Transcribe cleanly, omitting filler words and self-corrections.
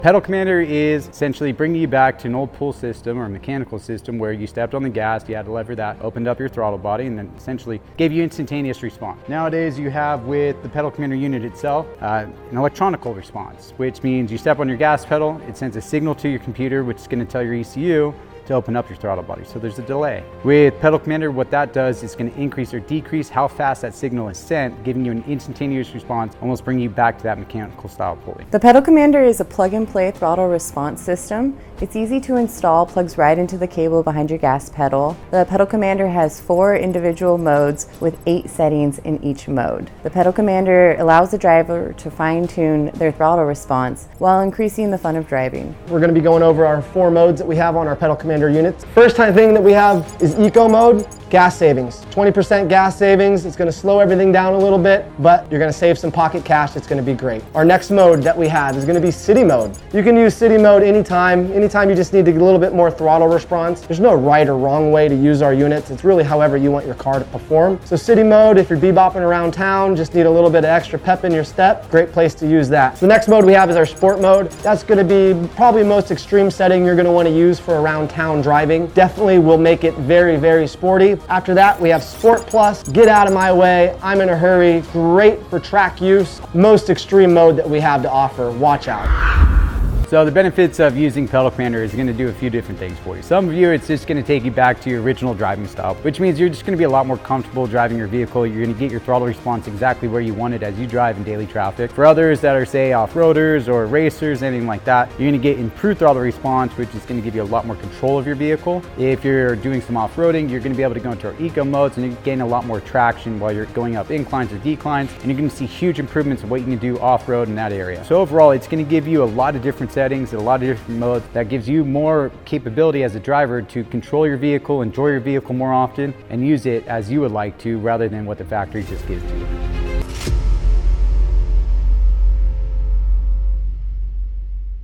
Pedal Commander is essentially bringing you back to an old pull system or mechanical system where you stepped on the gas, you had to lever that, opened up your throttle body, and then essentially gave you instantaneous response. Nowadays you have with the Pedal Commander unit itself an electronical response, which means you step on your gas pedal, it sends a signal to your computer which is going to tell your ECU to open up your throttle body, so there's a delay. With Pedal Commander, what that does is going to increase or decrease how fast that signal is sent, giving you an instantaneous response, almost bringing you back to that mechanical style pulling. The Pedal Commander is a plug-and-play throttle response system. It's easy to install, plugs right into the cable behind your gas pedal. The Pedal Commander has 4 individual modes with 8 settings in each mode. The Pedal Commander allows the driver to fine-tune their throttle response while increasing the fun of driving. We're going to be going over our 4 modes that we have on our Pedal Commander units. First thing that we have is Eco mode. Gas savings, 20% gas savings. It's going to slow everything down a little bit, but you're going to save some pocket cash. It's going to be great. Our next mode that we have is going to be City mode. You can use City mode anytime you just need to get a little bit more throttle response. There's no right or wrong way to use our units. It's really however you want your car to perform. So City mode, if you're bebopping around town, just need a little bit of extra pep in your step, great place to use that. So the next mode we have is our Sport mode. That's going to be probably the most extreme setting you're going to want to use for around town driving. Definitely will make it very, very sporty. After that, we have Sport Plus, get out of my way, I'm in a hurry, great for track use, most extreme mode that we have to offer, watch out. So the benefits of using Pedal Commander is going to do a few different things for you. Some of you, it's just going to take you back to your original driving style, which means you're just going to be a lot more comfortable driving your vehicle. You're going to get your throttle response exactly where you want it as you drive in daily traffic. For others that are, say, off-roaders or racers, anything like that, you're going to get improved throttle response, which is going to give you a lot more control of your vehicle. If you're doing some off-roading, you're going to be able to go into our Eco modes and you gain a lot more traction while you're going up inclines or declines, and you're going to see huge improvements in what you can do off-road in that area. So overall, it's going to give you a lot of different settings, a lot of different modes that gives you more capability as a driver to control your vehicle, enjoy your vehicle more often, and use it as you would like to rather than what the factory just gives to you.